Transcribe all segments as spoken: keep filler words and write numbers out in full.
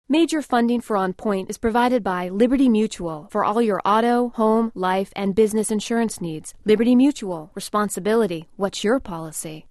Major funding for On Point is provided by Liberty Mutual for all your auto, home, life, and business insurance needs. Liberty Mutual. Responsibility. What's your policy?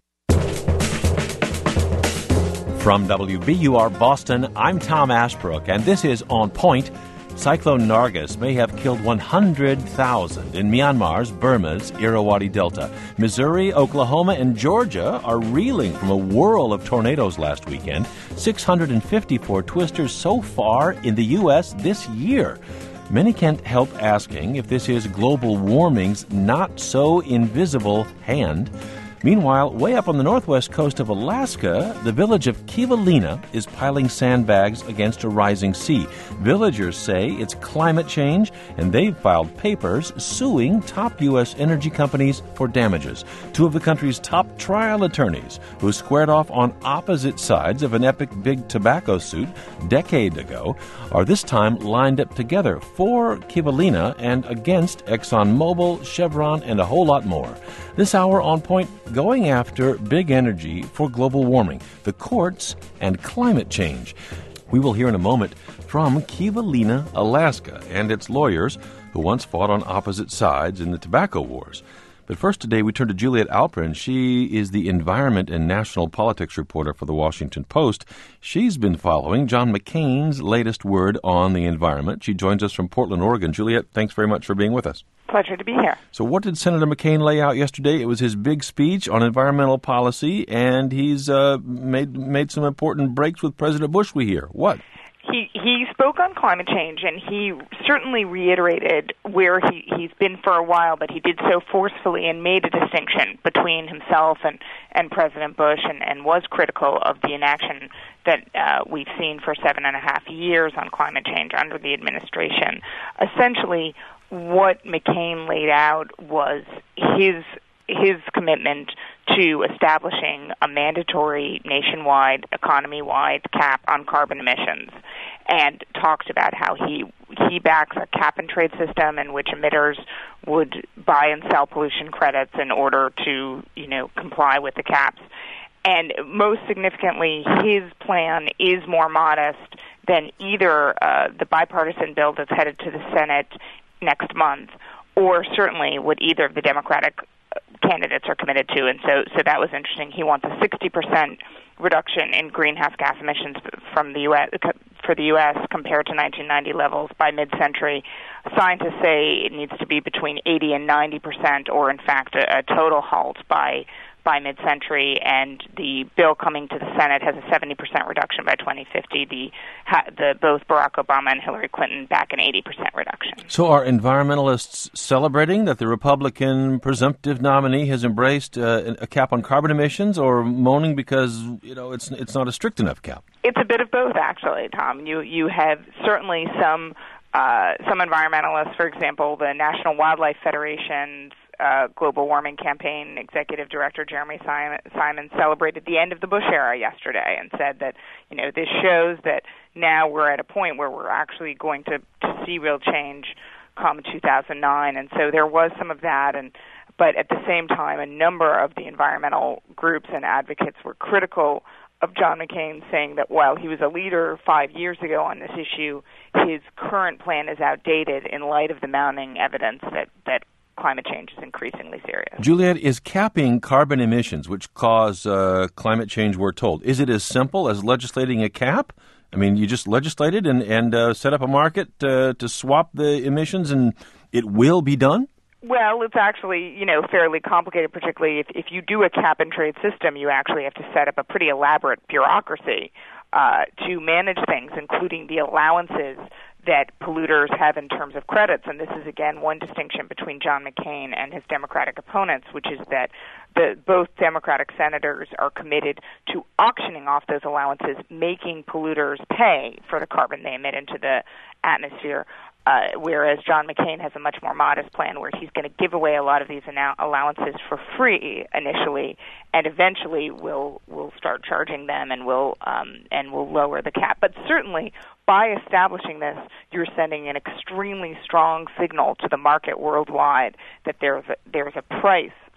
From W B U R Boston, I'm Tom Ashbrook, and this is On Point. Cyclone Nargis may have killed one hundred thousand in Myanmar's, Burma's Irrawaddy Delta. Missouri, Oklahoma, and Georgia are reeling from a whirl of tornadoes last weekend. six hundred fifty-four twisters so far in the U S this year. Many can't help asking if this is global warming's not-so-invisible hand. Meanwhile, way up on the northwest coast of Alaska, the village of Kivalina is piling sandbags against a rising sea. Villagers say it's climate change, and they've filed papers suing top U S energy companies for damages. Two of the country's top trial attorneys, who squared off on opposite sides of an epic big tobacco suit a decade ago, are this time lined up together for Kivalina and against ExxonMobil, Chevron, and a whole lot more. This hour on Point, going after big energy for global warming, the courts, and climate change. We will hear in a moment from Kivalina, Alaska, and its lawyers who once fought on opposite sides in the tobacco wars. But first today we turn to Juliet Alprin. She is the environment and national politics reporter for the Washington Post. She's been following John McCain's latest word on the environment. She joins us from Portland, Oregon. Juliet, thanks very much for being with us. Pleasure to be here. So what did Senator McCain lay out yesterday? It was his big speech on environmental policy, and he's uh, made made some important breaks with President Bush, we hear. What? He he spoke on climate change, and he certainly reiterated where he, he's been for a while, but he did so forcefully and made a distinction between himself and, and President Bush, and, and was critical of the inaction that uh, we've seen for seven and a half years on climate change under the administration. Essentially, what McCain laid out was his his commitment to establishing a mandatory nationwide, economy-wide cap on carbon emissions, and talked about how he he backs a cap-and-trade system in which emitters would buy and sell pollution credits in order to, you know, comply with the caps. And most significantly, his plan is more modest than either uh, the bipartisan bill that's headed to the Senate next month, or certainly what either of the Democratic candidates are committed to. And so so that was interesting. He wants a sixty percent reduction in greenhouse gas emissions from the U S for the U S compared to nineteen ninety levels by mid-century. Scientists say it needs to be between eighty and ninety percent, or in fact a, a total halt by by mid-century, and the bill coming to the Senate has a seventy percent reduction by twenty fifty. The, the both Barack Obama and Hillary Clinton back an eighty percent reduction. So are environmentalists celebrating that the Republican presumptive nominee has embraced uh, a cap on carbon emissions, or moaning because, you know, it's it's not a strict enough cap? It's a bit of both, actually, Tom. You you have certainly some uh, some environmentalists, for example, the National Wildlife Federation's Uh, global warming campaign executive director Jeremy Simon, Simon celebrated the end of the Bush era yesterday and said that, you know, this shows that now we're at a point where we're actually going to, to see real change come two thousand nine. And so there was some of that. And but at the same time, a number of the environmental groups and advocates were critical of John McCain, saying that while he was a leader five years ago on this issue, his current plan is outdated in light of the mounting evidence that, that climate change is increasingly serious. Juliet, is capping carbon emissions, which cause uh, climate change, we're told, is it as simple as legislating a cap? I mean, you just legislate it and, and uh, set up a market uh, to swap the emissions and it will be done? Well, it's actually, you know, fairly complicated, particularly if, if you do a cap-and-trade system, you actually have to set up a pretty elaborate bureaucracy uh, to manage things, including the allowances that polluters have in terms of credits. And this is, again, one distinction between John McCain and his Democratic opponents, which is that the, both Democratic senators are committed to auctioning off those allowances, making polluters pay for the carbon they emit into the atmosphere. Uh, whereas John McCain has a much more modest plan where he's going to give away a lot of these allowances for free initially, and eventually will will start charging them and will um, and will lower the cap. But certainly, by establishing this, you're sending an extremely strong signal to the market worldwide that there's a, there's a price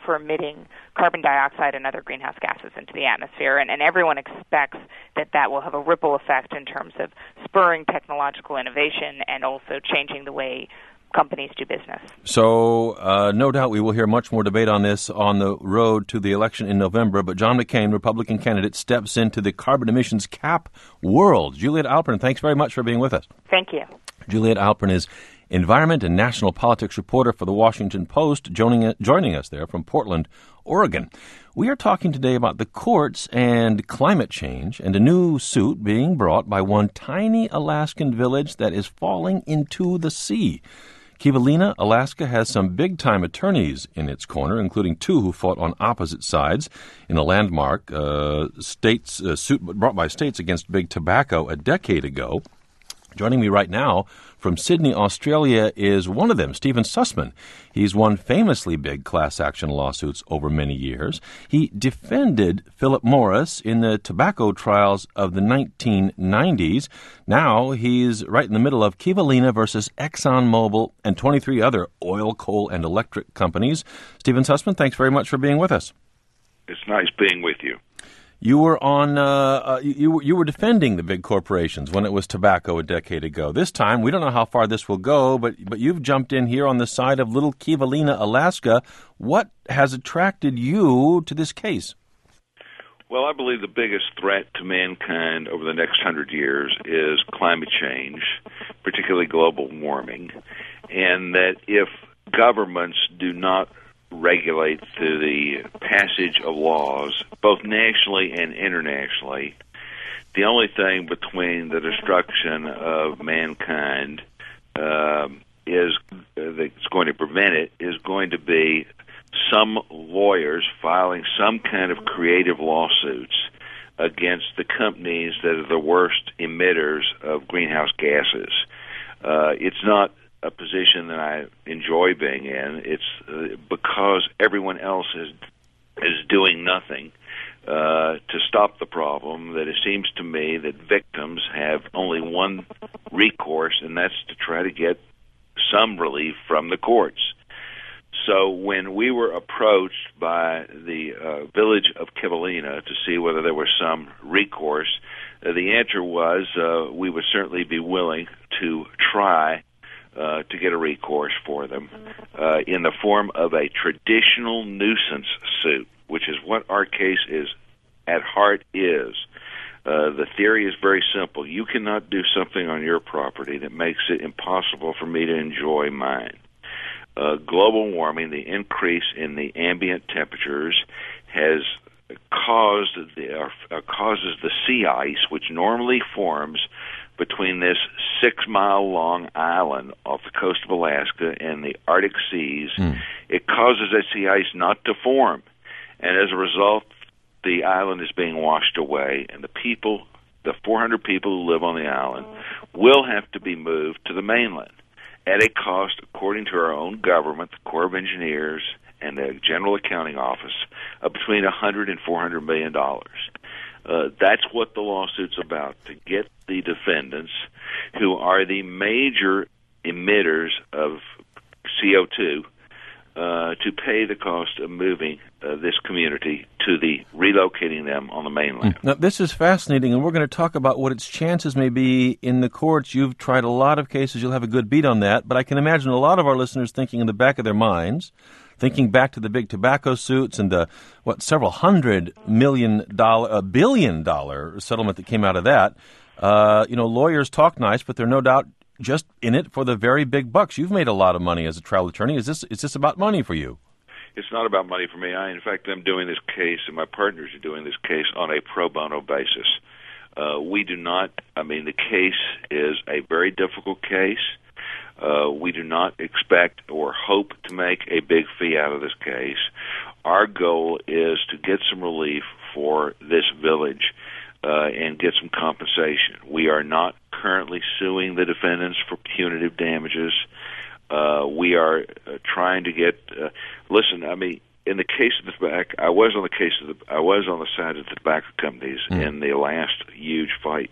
for emitting carbon dioxide and other greenhouse gases into the atmosphere. And, and everyone expects that that will have a ripple effect in terms of spurring technological innovation and also changing the way companies do business. So, uh, no doubt we will hear much more debate on this on the road to the election in November, but John McCain, Republican candidate, steps into the carbon emissions cap world. Juliet Alpern, thanks very much for being with us. Thank you. Juliet Alpern is environment and national politics reporter for the Washington Post, joining, joining us there from Portland, Oregon. We are talking today about the courts and climate change and a new suit being brought by one tiny Alaskan village that is falling into the sea. Kivalina, Alaska, has some big-time attorneys in its corner, including two who fought on opposite sides in a landmark uh, states uh, suit brought by states against big tobacco a decade ago. Joining me right now from Sydney, Australia, is one of them, Stephen Sussman. He's won famously big class action lawsuits over many years. He defended Philip Morris in the tobacco trials of the nineteen nineties. Now he's right in the middle of Kivalina versus ExxonMobil and twenty-three other oil, coal, and electric companies. Stephen Sussman, thanks very much for being with us. It's nice being with you. You were on. Uh, uh, you you were defending the big corporations when it was tobacco a decade ago. This time, we don't know how far this will go, but but you've jumped in here on the side of little Kivalina, Alaska. What has attracted you to this case? Well, I believe the biggest threat to mankind over the next hundred years is climate change, particularly global warming, and that if governments do not regulate through the passage of laws, both nationally and internationally, the only thing between the destruction of mankind uh, is uh, that's going to prevent it is going to be some lawyers filing some kind of creative lawsuits against the companies that are the worst emitters of greenhouse gases. Uh, it's not a position that I enjoy being in. It's uh, because everyone else is is doing nothing uh, to stop the problem that it seems to me that victims have only one recourse, and that's to try to get some relief from the courts. So when we were approached by the uh, village of Kivalina to see whether there was some recourse, uh, the answer was uh, we would certainly be willing to try Uh, to get a recourse for them uh, in the form of a traditional nuisance suit, which is what our case is at heart is. Uh, the theory is very simple. You cannot do something on your property that makes it impossible for me to enjoy mine. Uh, global warming, the increase in the ambient temperatures, has caused the, uh, causes the sea ice, which normally forms between this six-mile-long island off the coast of Alaska and the Arctic seas. Mm. It causes that sea ice not to form. And as a result, the island is being washed away, and the people, the four hundred people who live on the island, will have to be moved to the mainland at a cost, according to our own government, the Corps of Engineers, and the General Accounting Office, of between one hundred and four hundred million dollars. Uh, that's what the lawsuit's about, to get the defendants, who are the major emitters of C O two, uh, to pay the cost of moving uh, this community to the relocating them on the mainland. Now, this is fascinating, and we're going to talk about what its chances may be in the courts. You've tried a lot of cases. You'll have a good beat on that, but I can imagine a lot of our listeners thinking in the back of their minds, thinking back to the big tobacco suits and the, what, several hundred million dollar, a billion dollar settlement that came out of that. Uh, you know, lawyers talk nice, but they're no doubt just in it for the very big bucks. You've made a lot of money as a trial attorney. Is this is this about money for you? It's not about money for me. I, in fact, I'm doing this case, and my partners are doing this case on a pro bono basis. Uh, we do not, I mean, the case is a very difficult case. Uh, we do not expect or hope to make a big fee out of this case. Our goal is to get some relief for this village uh, and get some compensation. We are not currently suing the defendants for punitive damages. Uh, we are uh, trying to get. Uh, listen, I mean, in the case of the tobacco, I was on the case of the. I was on the side of the tobacco companies mm. in the last huge fight.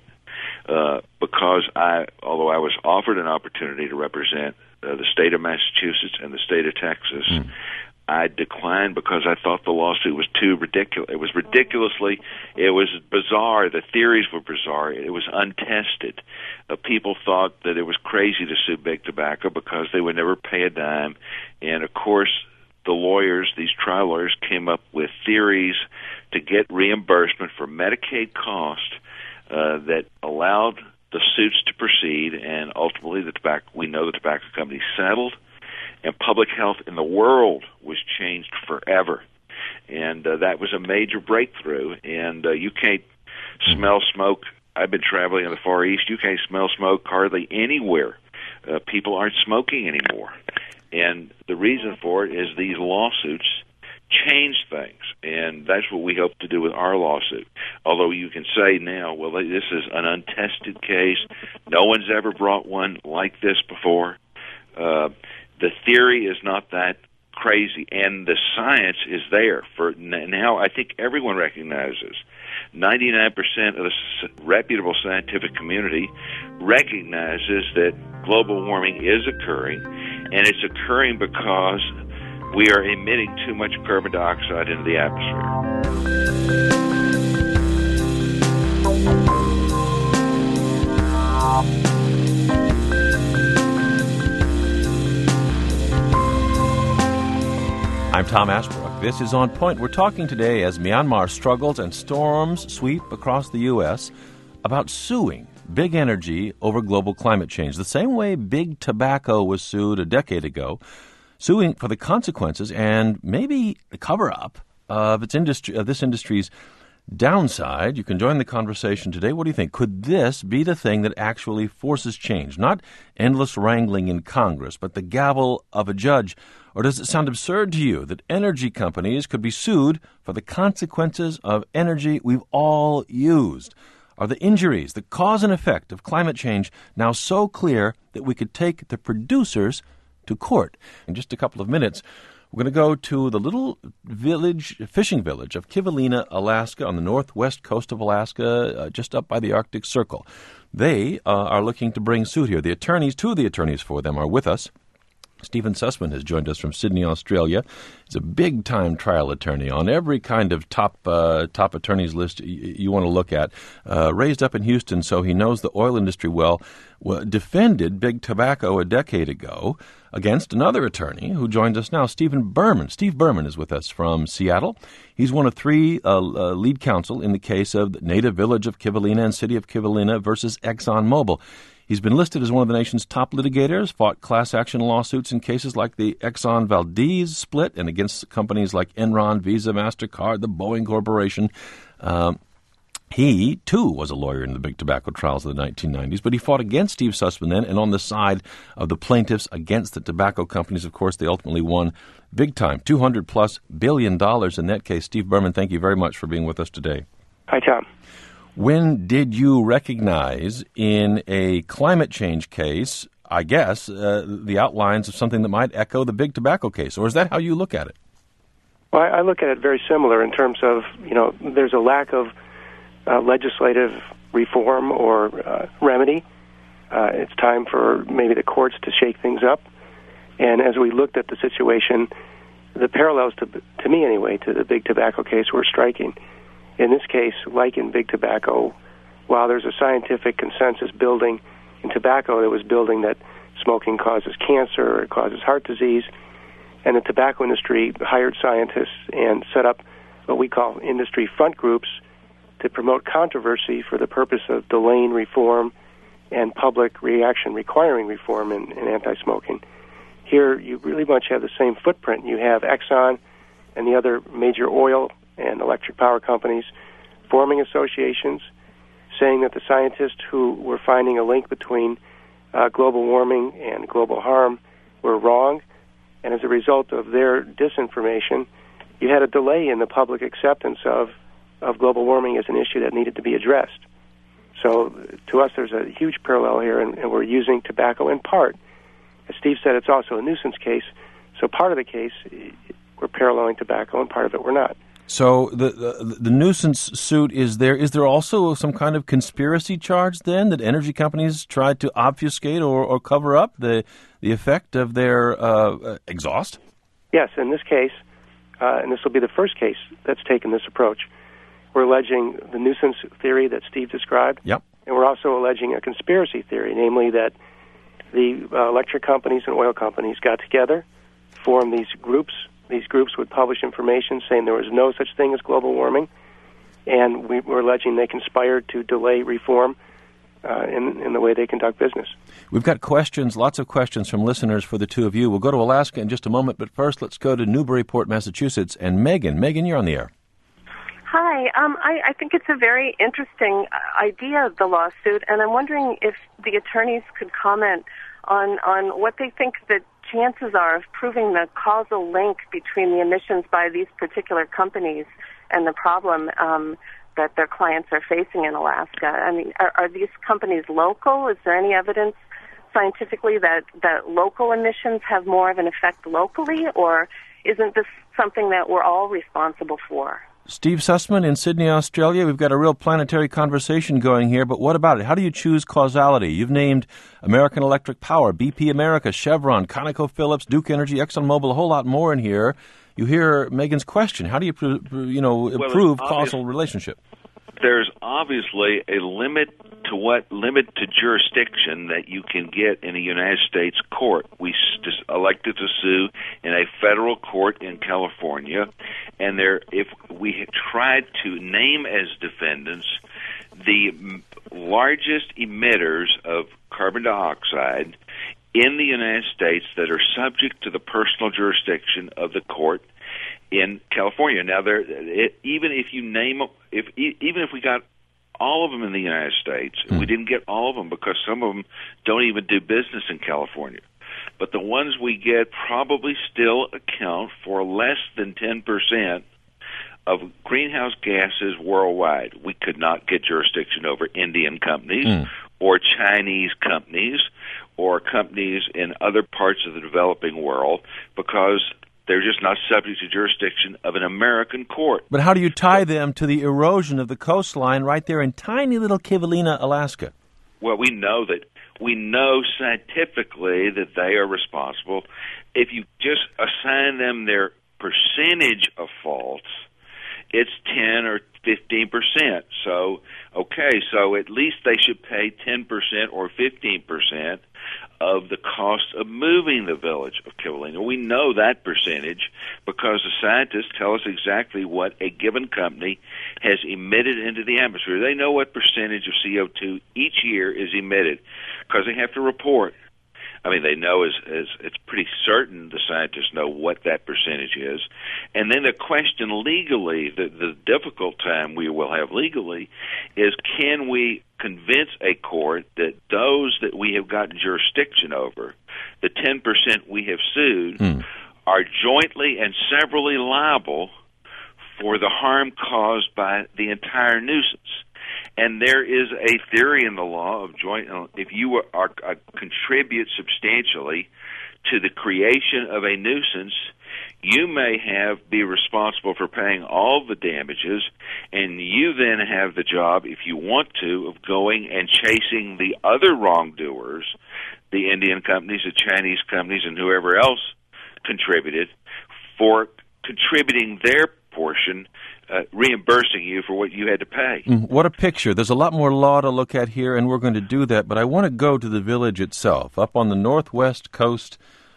Uh, because I, although I was offered an opportunity to represent uh, the state of Massachusetts and the state of Texas, mm. I declined because I thought the lawsuit was too ridiculous. It was ridiculously, it was bizarre. The theories were bizarre. It was untested. Uh, people thought that it was crazy to sue Big Tobacco because they would never pay a dime. And, of course, the lawyers, these trial lawyers, came up with theories to get reimbursement for Medicaid costs uh, that allowed the suits to proceed, and ultimately the tobacco, we know the tobacco company settled, and public health in the world was changed forever. And uh, that was a major breakthrough, and uh, you can't smell smoke. I've been traveling in the Far East. You can't smell smoke hardly anywhere. Uh, people aren't smoking anymore. And the reason for it is these lawsuits change things, and that's what we hope to do with our lawsuit. Although you can say now, well, this is an untested case. No one's ever brought one like this before. Uh, the theory is not that crazy, and the science is there. For now, I think everyone recognizes ninety-nine percent of the reputable scientific community recognizes that global warming is occurring, and it's occurring because we are emitting too much carbon dioxide into the atmosphere. I'm Tom Ashbrook. This is On Point. We're talking today as Myanmar struggles and storms sweep across the U S about suing big energy over global climate change, the same way Big Tobacco was sued a decade ago, suing for the consequences and maybe the cover-up of its industry, of this industry's downside. You can join the conversation today. What do you think? Could this be the thing that actually forces change? Not endless wrangling in Congress, but the gavel of a judge. Or does it sound absurd to you that energy companies could be sued for the consequences of energy we've all used? Are the injuries, the cause and effect of climate change now so clear that we could take the producers to court? In just a couple of minutes, we're going to go to the little village, fishing village of Kivalina, Alaska, on the northwest coast of Alaska, uh, just up by the Arctic Circle. They uh, are looking to bring suit here. The attorneys, two of the attorneys for them are with us. Stephen Sussman has joined us from Sydney, Australia. He's a big-time trial attorney on every kind of top uh, top attorneys list you, you want to look at. Uh, raised up in Houston, so he knows the oil industry well. well. Defended Big Tobacco a decade ago against another attorney who joins us now, Stephen Berman. Steve Berman is with us from Seattle. He's one of three uh, uh, lead counsel in the case of the native village of Kivalina and city of Kivalina versus ExxonMobil. He's been listed as one of the nation's top litigators, fought class action lawsuits in cases like the Exxon Valdez split and against companies like Enron, Visa, MasterCard, the Boeing Corporation. Um, he, too, was a lawyer in the Big Tobacco trials of the nineteen nineties, but he fought against Steve Sussman then and on the side of the plaintiffs against the tobacco companies. Of course, they ultimately won big time, two hundred plus billion dollars in that case. Steve Berman, thank you very much for being with us today. Hi, Tom. When did you recognize in a climate change case, I guess, uh, the outlines of something that might echo the Big Tobacco case? Or is that how you look at it? Well, I look at it very similar in terms of, you know, there's a lack of uh, legislative reform or uh, remedy. Uh, it's time for maybe the courts to shake things up. And as we looked at the situation, the parallels, to, to me anyway, to the Big Tobacco case were striking. In this case, like in Big Tobacco, while there's a scientific consensus building in tobacco that was building that smoking causes cancer or it causes heart disease, and the tobacco industry hired scientists and set up what we call industry front groups to promote controversy for the purpose of delaying reform and public reaction requiring reform in, in anti-smoking. Here, you really much have the same footprint. You have Exxon and the other major oil and electric power companies forming associations, saying that the scientists who were finding a link between uh, global warming and global harm were wrong, and as a result of their disinformation, you had a delay in the public acceptance of, of global warming as an issue that needed to be addressed. So to us, there's a huge parallel here, and, and we're using tobacco in part. As Steve said, it's also a nuisance case, so part of the case, we're paralleling tobacco, and part of it we're not. So the, the the nuisance suit is there. Is there also some kind of conspiracy charge then that energy companies tried to obfuscate or, or cover up the the effect of their uh, exhaust? Yes, in this case, uh, and this will be the first case that's taken this approach, we're alleging the nuisance theory that Steve described. Yep. And we're also alleging a conspiracy theory, namely that the uh, electric companies and oil companies got together, formed these groups. These groups would publish information saying there was no such thing as global warming, and we were alleging they conspired to delay reform uh, in, in the way they conduct business. We've got questions, lots of questions from listeners for the two of you. We'll go to Alaska in just a moment, but first let's go to Newburyport, Massachusetts, and Megan. Megan, you're on the air. Hi. Um, I, I think it's a very interesting idea of the lawsuit, and I'm wondering if the attorneys could comment on, on what they think the chances are of proving the causal link between the emissions by these particular companies and the problem um, that their clients are facing in Alaska. I mean, are, are these companies local? Is there any evidence scientifically that, that local emissions have more of an effect locally, or isn't this something that we're all responsible for? Steve Sussman in Sydney, Australia. We've got a real planetary conversation going here, but what about it? How do you choose causality? You've named American Electric Power, B P America, Chevron, ConocoPhillips, Duke Energy, ExxonMobil, a whole lot more in here. You hear Megan's question. How do you, you know, improve well, causal relationship? There's obviously a limit to what limit to jurisdiction that you can get in a United States court. We just elected to sue in a federal court in California, and there, if we had tried to name as defendants the largest emitters of carbon dioxide in the United States that are subject to the personal jurisdiction of the court in California. Now, there, it, even if you name, if even if we got all of them in the United States, mm. we didn't get all of them because some of them don't even do business in California. But the ones we get probably still account for less than ten percent of greenhouse gases worldwide. We could not get jurisdiction over Indian companies mm. or Chinese companies or companies in other parts of the developing world because they're just not subject to jurisdiction of an American court. But how do you tie them to the erosion of the coastline right there in tiny little Kivalina, Alaska? Well, we know that we know scientifically that they are responsible. If you just assign them their percentage of faults, it's ten or fifteen percent. So, okay, so at least they should pay ten percent or fifteen percent of the cost of moving the village of Kivalina. We know that percentage because the scientists tell us exactly what a given company has emitted into the atmosphere. They know what percentage of C O two each year is emitted because they have to report. I mean, they know as, as it's pretty certain the scientists know what that percentage is. And then the question legally, the, the difficult time we will have legally, is can we convince a court that those that we have gotten jurisdiction over, the ten percent we have sued, mm. are jointly and severally liable for the harm caused by the entire nuisance. And there is a theory in the law of joint, if you are, are contribute substantially to the creation of a nuisance, you may have be responsible for paying all the damages, and you then have the job, if you want to, of going and chasing the other wrongdoers, the Indian companies, the Chinese companies, and whoever else contributed, for contributing their portion, uh, reimbursing you for what you had to pay. Mm, what a picture. There's a lot more law to look at here, and we're going to do that, but I want to go to the village itself, up on the northwest coast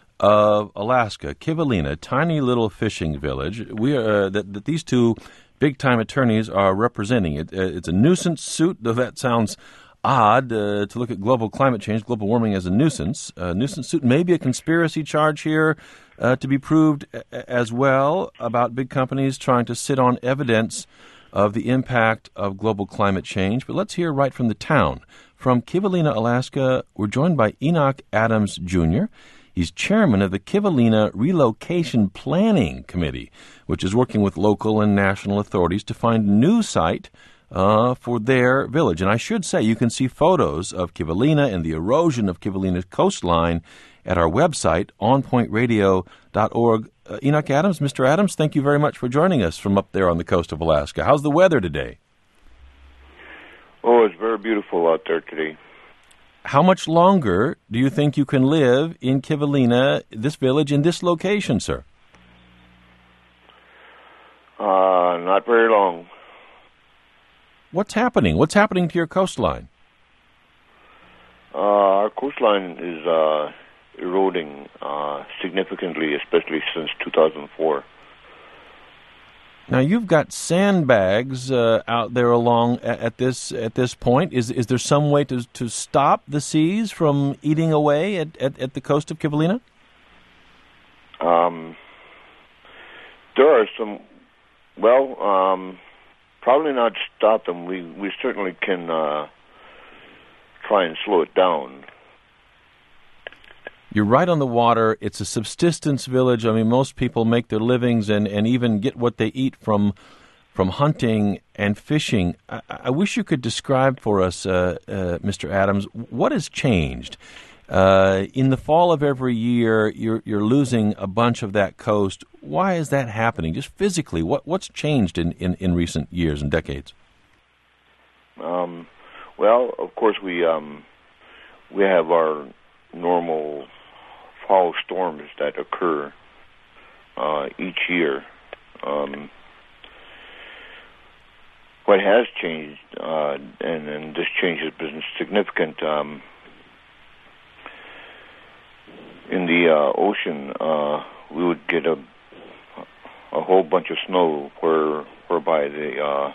of Alaska, Kivalina, tiny little fishing village. We are, uh, that, that these two big-time attorneys are representing. It, uh, it's a nuisance suit, though that sounds odd uh, to look at global climate change, global warming as a nuisance. Uh, nuisance suit, maybe a conspiracy charge here uh, to be proved a- as well about big companies trying to sit on evidence of the impact of global climate change. But let's hear right from the town. From Kivalina, Alaska, we're joined by Enoch Adams, Junior He's chairman of the Kivalina Relocation Planning Committee, which is working with local and national authorities to find a new site uh, for their village. And I should say you can see photos of Kivalina and the erosion of Kivalina's coastline at our website, on point radio dot org. Uh, Enoch Adams, Mister Adams, thank you very much for joining us from up there on the coast of Alaska. How's the weather today? Oh, it's very beautiful out there today. How much longer do you think you can live in Kivalina, this village, in this location, sir? Uh, not very long. What's happening? What's happening to your coastline? Uh, our coastline is uh, eroding uh, significantly, especially since two thousand four. Now you've got sandbags uh, out there along at, at this at this point. Is is there some way to to stop the seas from eating away at, at, at the coast of Kivalina? Um, there are some. Well, um, probably not stop them. We we certainly can uh, try and slow it down. You're right on the water. It's a subsistence village. I mean, most people make their livings and, and even get what they eat from from hunting and fishing. I, I wish you could describe for us, uh, uh, Mister Adams, what has changed. Uh, in the fall of every year, you're you're losing a bunch of that coast. Why is that happening? Just physically, what what's changed in, in, in recent years and decades? Um, well, of course, we um, we have our normal fall storms that occur uh, each year. Um, what has changed, uh, and, and this change has been significant. Um, in the uh, ocean, uh, we would get a a whole bunch of snow, where whereby the uh,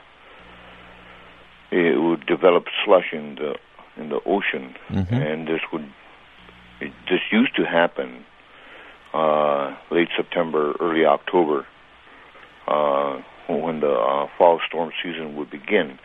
it would develop slush in the in the ocean, mm-hmm. and this would it, this used to happen uh, late September, early October, uh, when the uh, fall storm season would begin.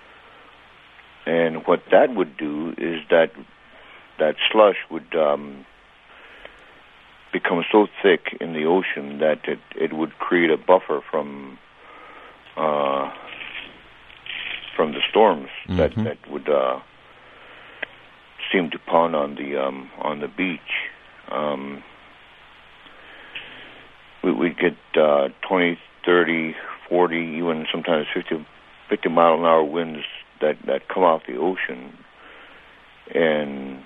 And what that would do is that that slush would um, become so thick in the ocean that it, it would create a buffer from uh, from the storms mm-hmm. that that would uh, seem to pound on the um, on the beach. Um, we we'd get uh, twenty, thirty, forty, even sometimes fifty, fifty mile an hour winds that, that come off the ocean, and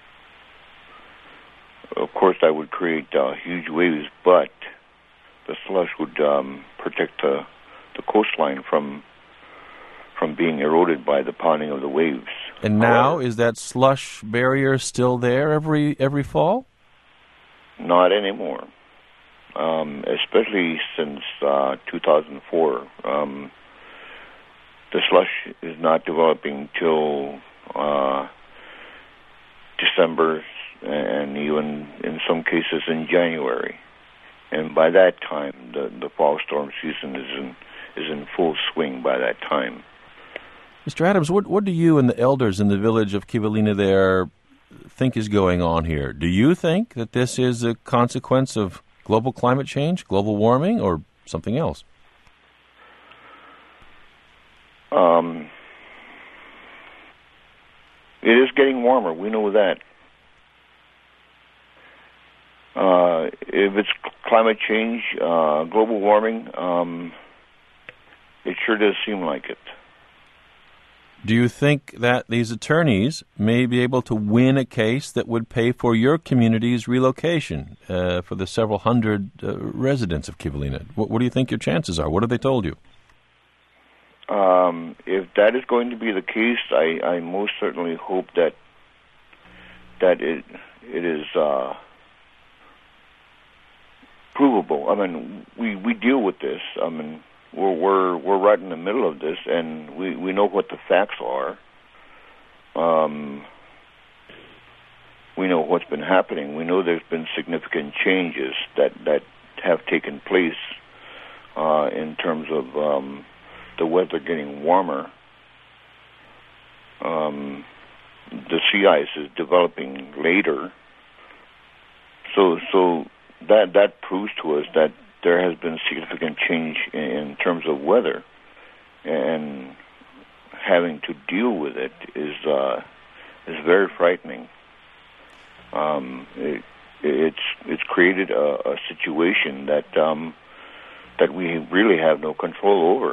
of course that would create uh, huge waves, but the slush would um, protect the, the coastline from from being eroded by the pounding of the waves. And now, However, is that slush barrier still there every every fall? Not anymore, um, especially since uh, two thousand four. Um, the slush is not developing till uh, December, and even in some cases in January. And by that time, the, the fall storm season is in is in full swing by that time. Mister Adams, what what do you and the elders in the village of Kivalina there think is going on here? Do you think that this is a consequence of global climate change, global warming, or something else? Um, it is getting warmer. We know that. Uh, if it's climate change, uh, global warming, um, it sure does seem like it. Do you think that these attorneys may be able to win a case that would pay for your community's relocation uh, for the several hundred uh, residents of Kivalina? What, what do you think your chances are? What have they told you? Um, if that is going to be the case, I, I most certainly hope that that it it is uh, provable. I mean, we, we deal with this. I mean, we're we're we're right in the middle of this, and we, we know what the facts are. Um, we know what's been happening. We know there's been significant changes that that have taken place uh, in terms of um, the weather getting warmer. Um, the sea ice is developing later, so so that that proves to us that there has been significant change in, in terms of weather, and having to deal with it is uh, is very frightening. Um, it, it's it's created a, a situation that um, that we really have no control over.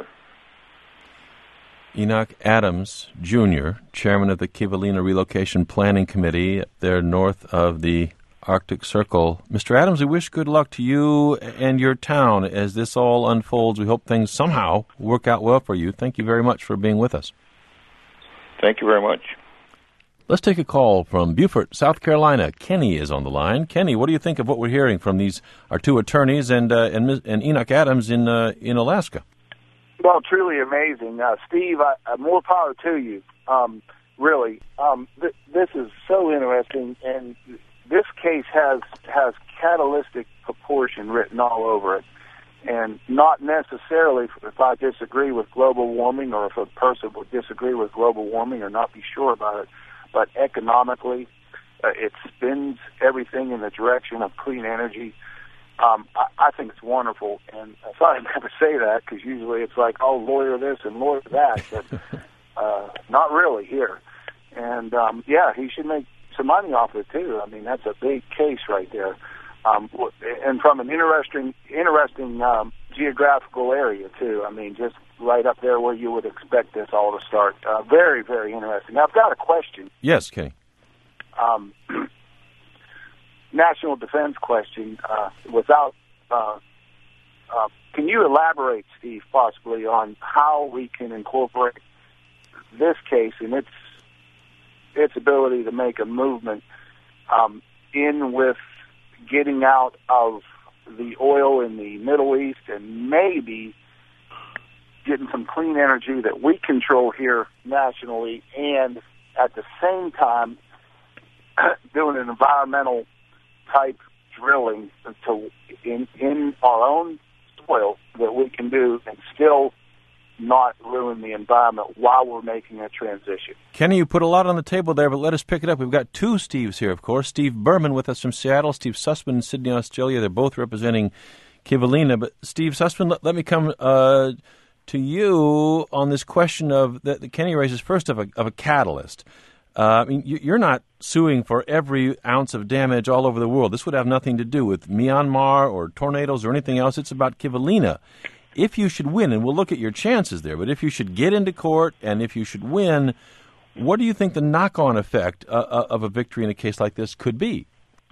Enoch Adams, Junior, chairman of the Kivalina Relocation Planning Committee up there north of the Arctic Circle. Mister Adams, we wish good luck to you and your town as this all unfolds. We hope things somehow work out well for you. Thank you very much for being with us. Thank you very much. Let's take a call from Beaufort, South Carolina. Kenny is on the line. Kenny, what do you think of what we're hearing from these our two attorneys and uh, and, and Enoch Adams in uh, in Alaska? Well, truly amazing, uh, Steve. I, uh, more power to you. Um, really, um, th- this is so interesting, and this case has has catalytic proportion written all over it, and not necessarily if I disagree with global warming or if a person would disagree with global warming or not be sure about it. But economically, uh, it spins everything in the direction of clean energy. Um, I, I think it's wonderful, and I thought I'd never say that because usually it's like, oh, lawyer this and lawyer that, but uh, not really here. And, um, yeah, he should make some money off it, too. I mean, that's a big case right there. Um, and from an interesting, interesting um, geographical area, too. I mean, just right up there where you would expect this all to start. Uh, very, very interesting. Now, I've got a question. Yes, Kenny. Um, national defense question. Uh, without, uh, uh, can you elaborate, Steve, possibly on how we can incorporate this case and its its ability to make a movement um, in with getting out of the oil in the Middle East and maybe getting some clean energy that we control here nationally, and at the same time doing an environmental type drilling to in in our own soil that we can do and still not ruin the environment while we're making a transition. Kenny, you put a lot on the table there, but let us pick it up. We've got two Steves here, of course. Steve Berman with us from Seattle, Steve Sussman in Sydney, Australia. They're both representing Kivalina. But Steve Sussman, let, let me come uh, to you on this question of that, that Kenny raises first of a, of a catalyst. Uh, I mean, you, you're not suing for every ounce of damage all over the world. This would have nothing to do with Myanmar or tornadoes or anything else. It's about Kivalina. If you should win, and we'll look at your chances there, but if you should get into court and if you should win, what do you think the knock-on effect uh, of a victory in a case like this could be?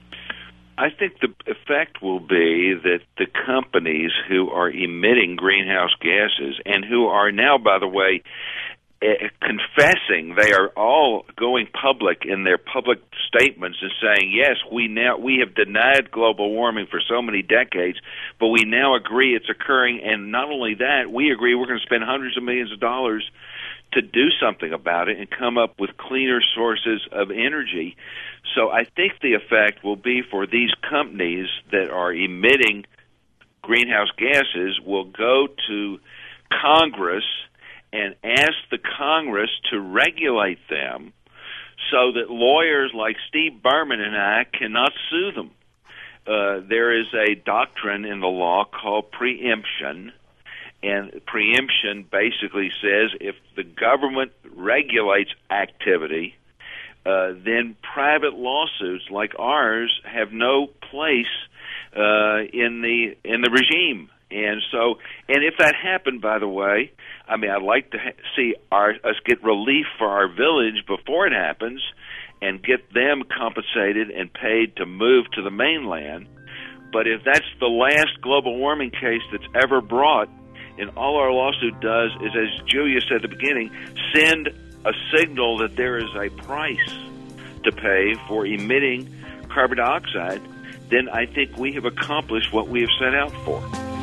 I think the effect will be that the companies who are emitting greenhouse gases and who are now, by the way, Uh, confessing, they are all going public in their public statements and saying, yes, we now we have denied global warming for so many decades, but we now agree it's occurring, and not only that, we agree we're going to spend hundreds of millions of dollars to do something about it and come up with cleaner sources of energy. So I think the effect will be for these companies that are emitting greenhouse gases will go to Congress and ask the Congress to regulate them so that lawyers like Steve Berman and I cannot sue them. Uh, there is a doctrine in the law called preemption, and preemption basically says if the government regulates activity, uh, then private lawsuits like ours have no place uh, in the in the regime. And so, and if that happened, by the way, I mean, I'd like to ha- see our, us get relief for our village before it happens and get them compensated and paid to move to the mainland. But if that's the last global warming case that's ever brought, and all our lawsuit does is, as Julia said at the beginning, send a signal that there is a price to pay for emitting carbon dioxide, then I think we have accomplished what we have set out for.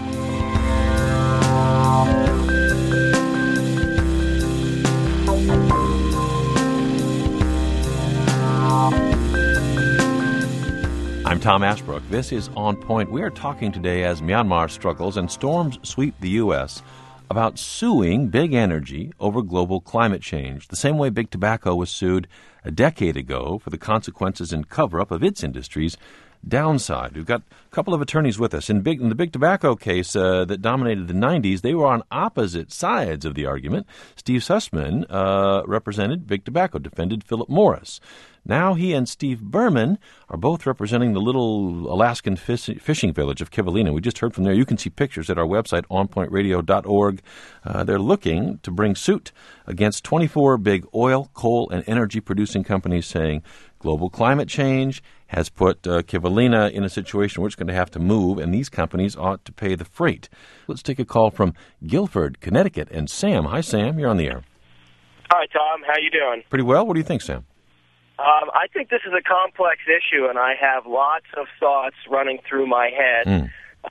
I'm Tom Ashbrook. This is On Point. We are talking today as Myanmar struggles and storms sweep the U S about suing big energy over global climate change, the same way big tobacco was sued a decade ago for the consequences and cover-up of its industry's downside. We've got a couple of attorneys with us. In, big, in the big tobacco case uh, that dominated the nineties, they were on opposite sides of the argument. Steve Sussman uh, represented big tobacco, defended Philip Morris. Now he and Steve Berman are both representing the little Alaskan fish, fishing village of Kivalina. We just heard from there. You can see pictures at our website, on point radio dot org. Uh, they're looking to bring suit against twenty-four big oil, coal, and energy-producing companies, saying global climate change has put uh, Kivalina in a situation where it's going to have to move, and these companies ought to pay the freight. Let's take a call from Guilford, Connecticut, and Sam. Hi, Sam. You're on the air. Hi, Tom. How you doing? Pretty well. What do you think, Sam? Um, I think this is a complex issue, and I have lots of thoughts running through my head. Mm.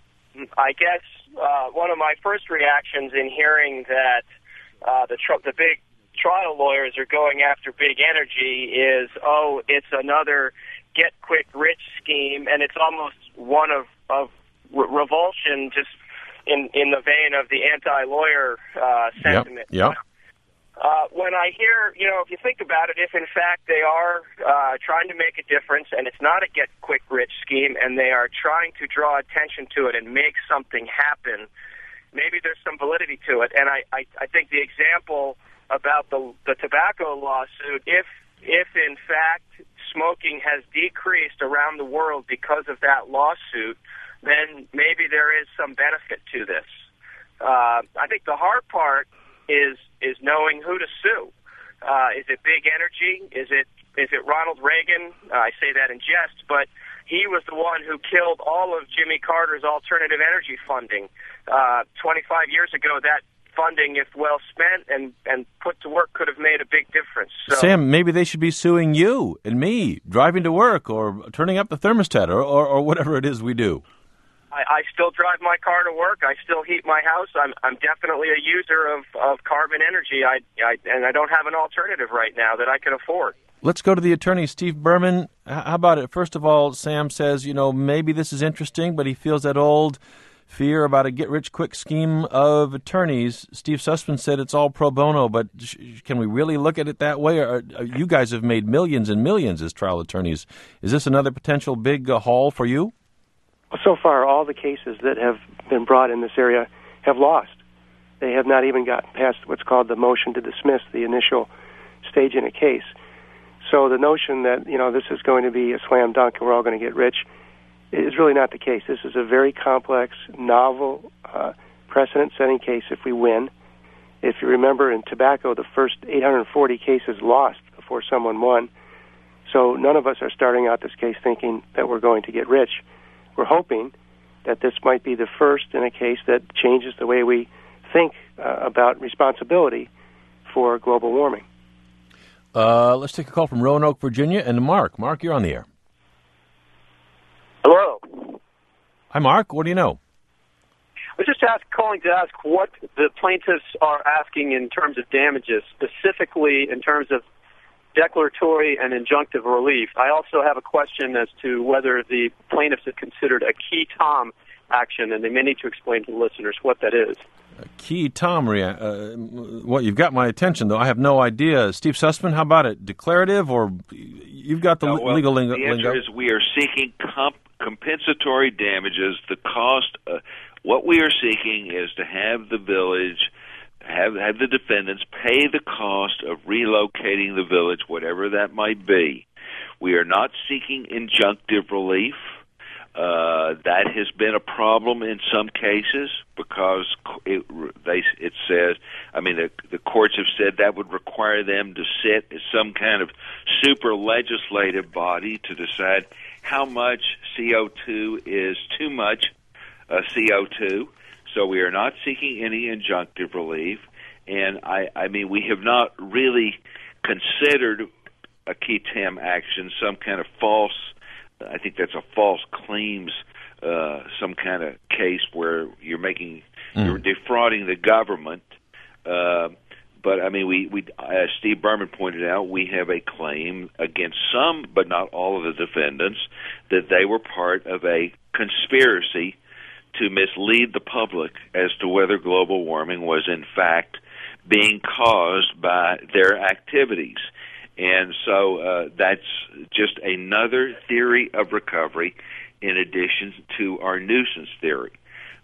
I guess uh, one of my first reactions in hearing that uh, the tr- the big trial lawyers are going after big energy is, oh, it's another get-quick-rich scheme, and it's almost one of, of re- revulsion, just in, in the vein of the anti-lawyer uh, sentiment. Yep, yep. Uh, when I hear, you know, if you think about it, if in fact they are uh, trying to make a difference and it's not a get-quick-rich scheme and they are trying to draw attention to it and make something happen, maybe there's some validity to it. And I, I, I think the example about the, the tobacco lawsuit, if, if in fact smoking has decreased around the world because of that lawsuit, then maybe there is some benefit to this. Uh, I think the hard part is is knowing who to sue. Uh, is it big energy? Is it is it Ronald Reagan? Uh, I say that in jest, but he was the one who killed all of Jimmy Carter's alternative energy funding. Uh, twenty-five years ago, that funding, if well spent and, and put to work, could have made a big difference. So, Sam, maybe they should be suing you and me, driving to work or turning up the thermostat or, or, or whatever it is we do. I, I still drive my car to work. I still heat my house. I'm I'm definitely a user of, of carbon energy. I, I and I don't have an alternative right now that I can afford. Let's go to the attorney, Steve Berman. How about it? First of all, Sam says, you know, maybe this is interesting, but he feels that old fear about a get-rich-quick scheme of attorneys. Steve Sussman said it's all pro bono, but sh- can we really look at it that way? Or, or, you guys have made millions and millions as trial attorneys. Is this another potential big uh, haul for you? So far, all the cases that have been brought in this area have lost. They have not even gotten past what's called the motion to dismiss, the initial stage in a case. So the notion that, you know, this is going to be a slam dunk and we're all going to get rich is really not the case. This is a very complex, novel, uh, precedent-setting case if we win. If you remember, in tobacco, the first eight hundred forty cases lost before someone won. So none of us are starting out this case thinking that we're going to get rich. We're hoping that this might be the first in a case that changes the way we think uh, about responsibility for global warming. Uh, let's take a call from Roanoke, Virginia, and Mark. Mark, you're on the air. Hello. Hi, Mark. What do you know? I was just ask, calling to ask what the plaintiffs are asking in terms of damages, specifically in terms of declaratory and injunctive relief. I also have a question as to whether the plaintiffs have considered a key Tom action, and they may need to explain to the listeners what that is. A key Tom, uh, well, you've got my attention, though. I have no idea. Steve Sussman, how about it? Declarative, or you've got the no, well, legal lingo? The answer is we are seeking comp- compensatory damages. The cost, uh, what we are seeking is to have the village Have, have the defendants pay the cost of relocating the village, whatever that might be. We are not seeking injunctive relief. Uh, that has been a problem in some cases because it, they, it says, I mean, the, the courts have said that would require them to sit as some kind of super legislative body to decide how much C O two is too much uh, C O two. So we are not seeking any injunctive relief, and I, I mean, we have not really considered a key Tam action, some kind of false, I think that's a false claims, uh, some kind of case where you're making, mm. you're defrauding the government. Uh, but, I mean, we, we, as Steve Berman pointed out, we have a claim against some, but not all of the defendants, that they were part of a conspiracy to mislead the public as to whether global warming was in fact being caused by their activities. And so uh, that's just another theory of recovery in addition to our nuisance theory.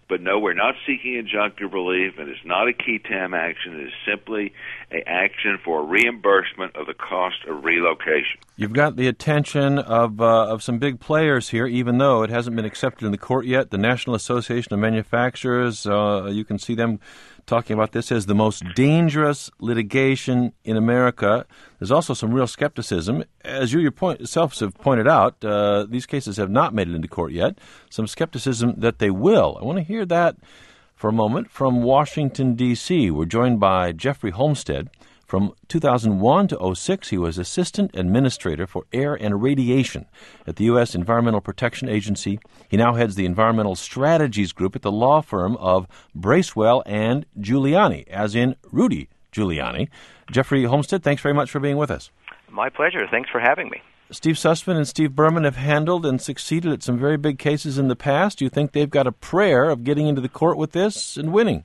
But no, we're not seeking injunctive relief, and it's not a key tam action. It is simply an action for reimbursement of the cost of relocation. You've got the attention of uh, of some big players here, even though it hasn't been accepted in the court yet. The National Association of Manufacturers, uh, you can see them talking about this as the most dangerous litigation in America. There's also some real skepticism. As you yourselves have pointed out, uh, these cases have not made it into court yet. Some skepticism that they will. I want to hear that for a moment from Washington, D C We're joined by Jeffrey Holmstead. From two thousand one to oh six, he was Assistant Administrator for Air and Radiation at the U S Environmental Protection Agency. He now heads the Environmental Strategies Group at the law firm of Bracewell and Giuliani, as in Rudy Giuliani. Jeffrey Holmstead, thanks very much for being with us. My pleasure. Thanks for having me. Steve Sussman and Steve Berman have handled and succeeded at some very big cases in the past. Do you think they've got a prayer of getting into the court with this and winning?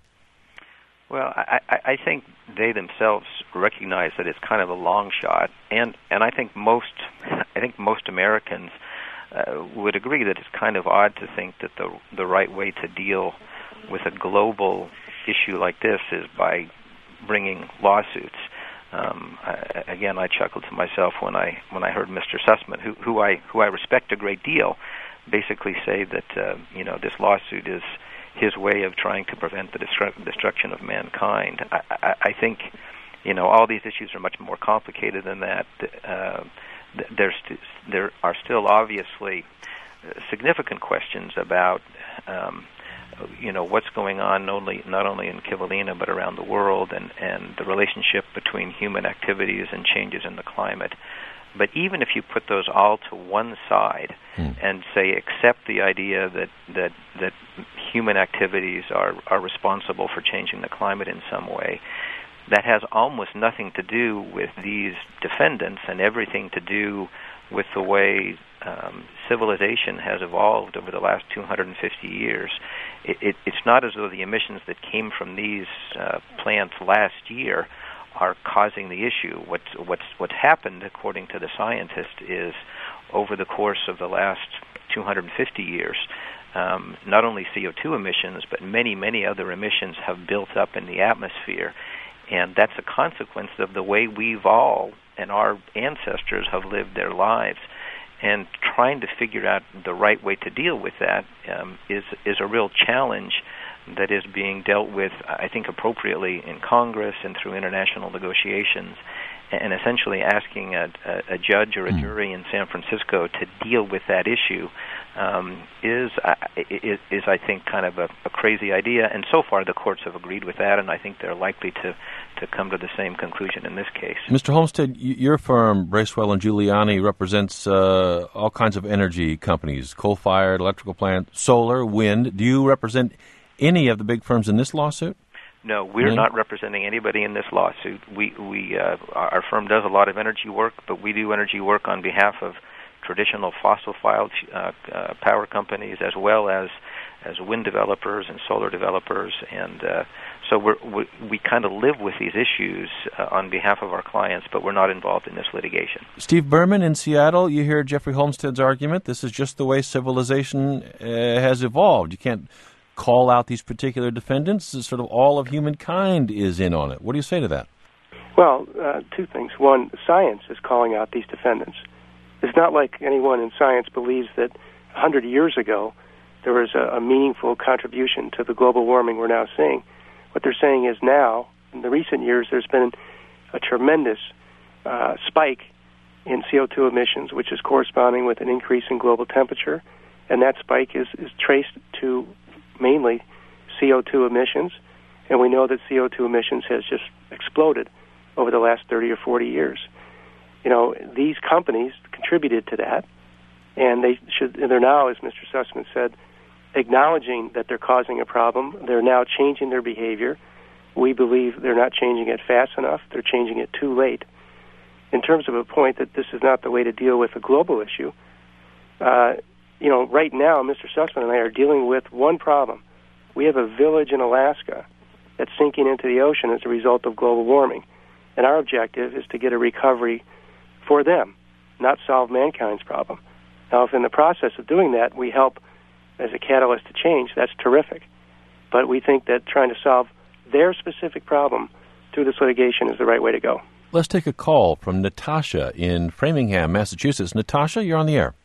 Well, I, I, I think they themselves recognize that it's kind of a long shot, and, and I think most I think most Americans uh, would agree that it's kind of odd to think that the the right way to deal with a global issue like this is by bringing lawsuits. Um, I, again, I chuckled to myself when I when I heard Mister Sussman, who, who I who I respect a great deal, basically say that uh, you know this lawsuit is his way of trying to prevent the destru- destruction of mankind. I, I, I think, you know, all these issues are much more complicated than that. Uh, there's st- there are still obviously significant questions about, um, you know, what's going on not only not only in Kivalina but around the world, and, and the relationship between human activities and changes in the climate. But even if you put those all to one side mm. and say accept the idea that, that that human activities are, are responsible for changing the climate in some way, that has almost nothing to do with these defendants and everything to do with the way um, civilization has evolved over the last two hundred fifty years. It, it, it's not as though the emissions that came from these uh, plants last year are causing the issue. What's what's what's happened, according to the scientists, is over the course of the last two hundred fifty years, um, not only C O two emissions, but many, many other emissions have built up in the atmosphere, and that's a consequence of the way we've all and our ancestors have lived their lives. And trying to figure out the right way to deal with that um, is is a real challenge that is being dealt with, I think, appropriately in Congress and through international negotiations, and essentially asking a, a, a judge or a jury in San Francisco to deal with that issue um, is, is, is, I think, kind of a, a crazy idea. And so far, the courts have agreed with that, and I think they're likely to, to come to the same conclusion in this case. Mister Holmstead, your firm, Bracewell and Giuliani, represents uh, all kinds of energy companies, coal-fired, electrical plant, solar, wind. Do you represent any of the big firms in this lawsuit? No, we're mm-hmm. not representing anybody in this lawsuit. We, we, uh, our firm does a lot of energy work, but we do energy work on behalf of traditional fossil-fired uh, uh, power companies, as well as as wind developers and solar developers, and uh, so we're, we we kind of live with these issues uh, on behalf of our clients, but we're not involved in this litigation. Steve Berman in Seattle, you hear Jeffrey Holmstead's argument. This is just the way civilization uh, has evolved. You can't call out these particular defendants. Sort of all of humankind is in on it. What do you say to that? Well, uh, two things. One, science is calling out these defendants. It's not like anyone in science believes that one hundred years ago there was a, a meaningful contribution to the global warming we're now seeing. What they're saying is now, in the recent years, there's been a tremendous uh, spike in C O two emissions, which is corresponding with an increase in global temperature, and that spike is, is traced to mainly C O two emissions, and we know that C O two emissions has just exploded over the last thirty or forty years. You know, these companies contributed to that, and they should, they're now, as Mister Sussman said, acknowledging that they're causing a problem. They're now changing their behavior. We believe they're not changing it fast enough. They're changing it too late. In terms of a point that this is not the way to deal with a global issue, uh, you know, right now, Mister Sussman and I are dealing with one problem. We have a village in Alaska that's sinking into the ocean as a result of global warming. And our objective is to get a recovery for them, not solve mankind's problem. Now, if in the process of doing that we help as a catalyst to change, that's terrific. but we think that trying to solve their specific problem through this litigation is the right way to go. Let's take a call from Natasha in Framingham, Massachusetts. Natasha, you're on the air.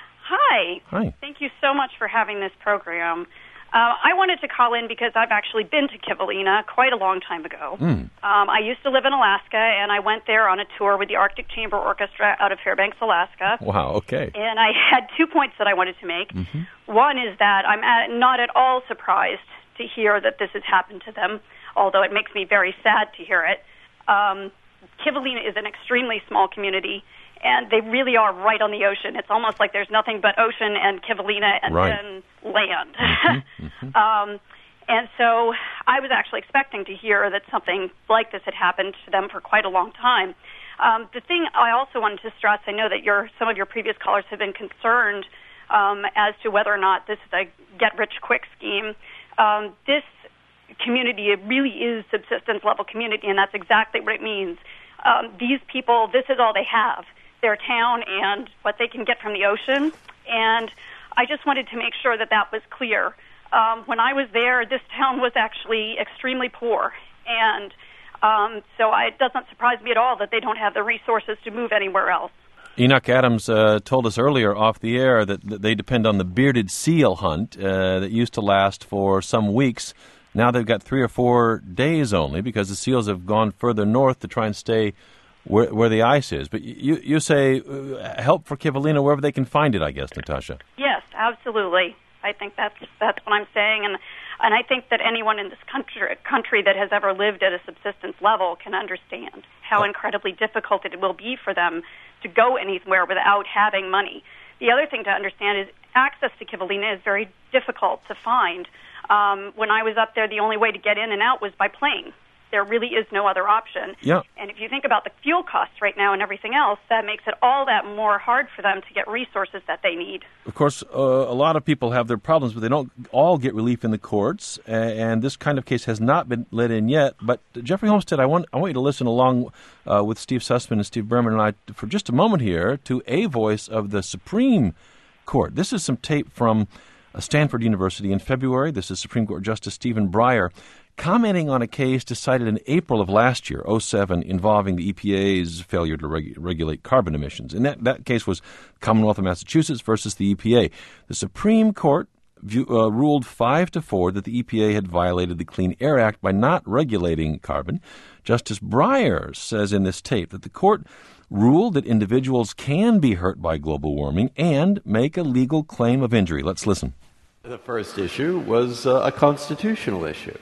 Hi. Hi. Thank you so much for having this program. Uh, I wanted to call in because I've actually been to Kivalina quite a long time ago. Mm. Um, I used to live in Alaska, and I went there on a tour with the Arctic Chamber Orchestra out of Fairbanks, Alaska. Wow, okay. And I had two points that I wanted to make. Mm-hmm. One is that I'm at, not at all surprised to hear that this has happened to them, although it makes me very sad to hear it. Um, Kivalina is an extremely small community, and they really are right on the ocean. It's almost like there's nothing but ocean and Kivalina and right. then land. Mm-hmm, mm-hmm. um, and so I was actually expecting to hear that something like this had happened to them for quite a long time. Um, the thing I also wanted to stress, I know that your some of your previous callers have been concerned um, as to whether or not this is a get-rich-quick scheme. Um, this community it really is subsistence-level community, and that's exactly what it means. Um, these people, this is all they have. Their town and what they can get from the ocean, and I just wanted to make sure that that was clear. Um, when I was there, this town was actually extremely poor, and um, so I, it doesn't surprise me at all that they don't have the resources to move anywhere else. Enoch Adams uh, told us earlier off the air that, that they depend on the bearded seal hunt uh, that used to last for some weeks. Now they've got three or four days only because the seals have gone further north to try and stay Where, where the ice is. But you you say uh, help for Kivalina wherever they can find it, I guess, Natasha. Yes, absolutely. I think that's that's what I'm saying, and and I think that anyone in this country country that has ever lived at a subsistence level can understand how uh, incredibly difficult it will be for them to go anywhere without having money. The other thing to understand is access to Kivalina is very difficult to find. Um, when I was up there, the only way to get in and out was by plane. There really is no other option. Yeah. And if you think about the fuel costs right now and everything else, that makes it all that more hard for them to get resources that they need. Of course, uh, a lot of people have their problems, but they don't all get relief in the courts, and this kind of case has not been let in yet. But Jeffrey Homestead, I want I want you to listen along uh, with Steve Sussman and Steve Berman and I for just a moment here to a voice of the Supreme Court. This is some tape from Stanford University in February. This is Supreme Court Justice Stephen Breyer commenting on a case decided in April of last year, oh seven, involving the E P A's failure to reg- regulate carbon emissions. And that, that case was Commonwealth of Massachusetts versus the E P A. The Supreme Court view, uh, ruled five to four that the E P A had violated the Clean Air Act by not regulating carbon. Justice Breyer says in this tape that the court ruled that individuals can be hurt by global warming and make a legal claim of injury. Let's listen. The first issue was uh, a constitutional issue.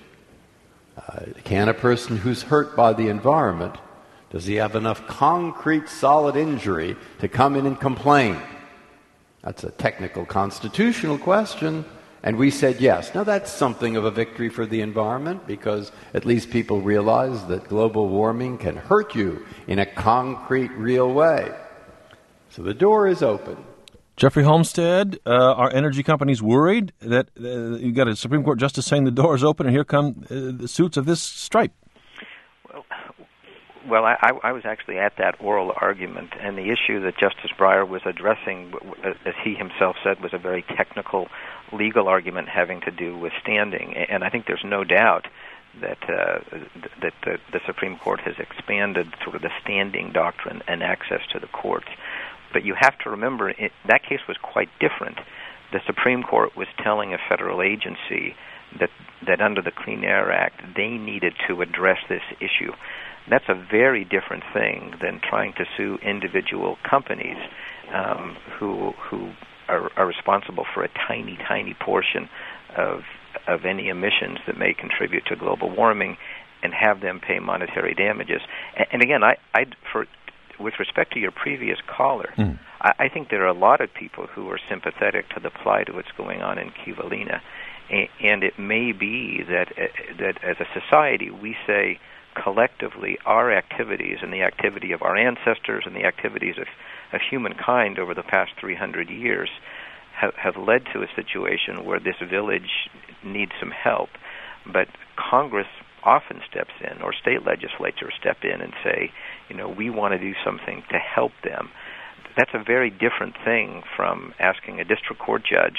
Uh, can a person who's hurt by the environment, does he have enough concrete, solid injury to come in and complain? That's a technical constitutional question, and we said yes. Now, that's something of a victory for the environment because at least people realize that global warming can hurt you in a concrete, real way. So the door is open. Jeffrey Homestead, uh, are energy companies worried that uh, you've got a Supreme Court justice saying the door is open and here come uh, the suits of this stripe? Well, well I, I was actually at that oral argument, and the issue that Justice Breyer was addressing, as he himself said, was a very technical legal argument having to do with standing. And I think there's no doubt that uh, that the, the Supreme Court has expanded sort of the standing doctrine and access to the courts. But you have to remember, it, that case was quite different. The Supreme Court was telling a federal agency that that under the Clean Air Act, they needed to address this issue. That's a very different thing than trying to sue individual companies um, who who are, are responsible for a tiny, tiny portion of of any emissions that may contribute to global warming, and have them pay monetary damages. And, and again, I I for with respect to your previous caller, mm. I, I think there are a lot of people who are sympathetic to the plight of what's going on in Kivalina, and, and it may be that uh, that as a society we say collectively our activities and the activity of our ancestors and the activities of, of humankind over the past three hundred years have, have led to a situation where this village needs some help, but Congress often steps in, or state legislatures step in and say, you know, we want to do something to help them. That's a very different thing from asking a district court judge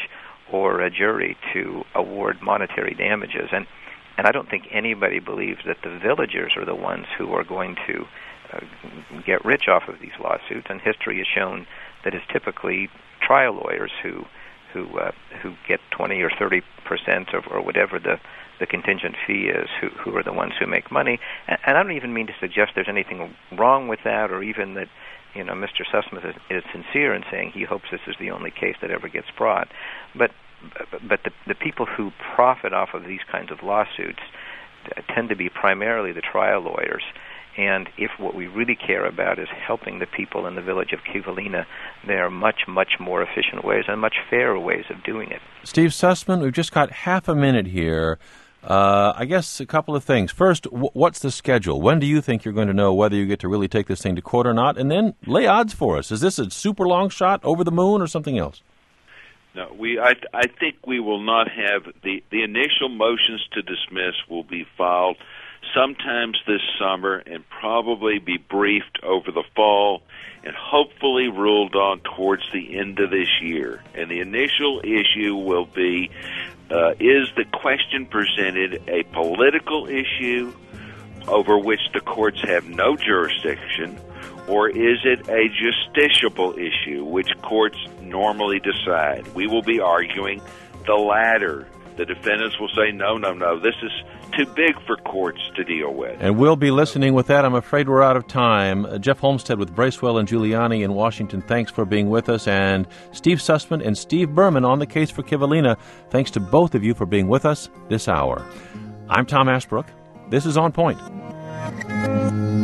or a jury to award monetary damages. And and I don't think anybody believes that the villagers are the ones who are going to uh, get rich off of these lawsuits. And history has shown that it's typically trial lawyers who who uh, who get twenty or thirty percent of or whatever the the contingent fee is, who who are the ones who make money. And, and I don't even mean to suggest there's anything wrong with that, or even that, you know, Mister Sussman is, is sincere in saying he hopes this is the only case that ever gets brought. But but the the people who profit off of these kinds of lawsuits tend to be primarily the trial lawyers. And if what we really care about is helping the people in the village of Kivalina, there are much, much more efficient ways and much fairer ways of doing it. Steve Sussman, we've just got half a minute here. Uh, I guess a couple of things. First, w- what's the schedule? When do you think you're going to know whether you get to really take this thing to court or not? And then lay odds for us. Is this a super long shot, over the moon, or something else? No, we. I, I think we will not have the the initial motions to dismiss will be filed sometimes this summer and probably be briefed over the fall and hopefully ruled on towards the end of this year. And the initial issue will be, uh, is the question presented a political issue over which the courts have no jurisdiction, or is it a justiciable issue which courts normally decide? We will be arguing the latter. The defendants will say, no, no, no, this is too big for courts to deal with. And we'll be listening with that. I'm afraid we're out of time. Uh, Jeff Holmstead with Bracewell and Giuliani in Washington, thanks for being with us. And Steve Sussman and Steve Berman on the case for Kivalina, thanks to both of you for being with us this hour. I'm Tom Ashbrook. This is On Point.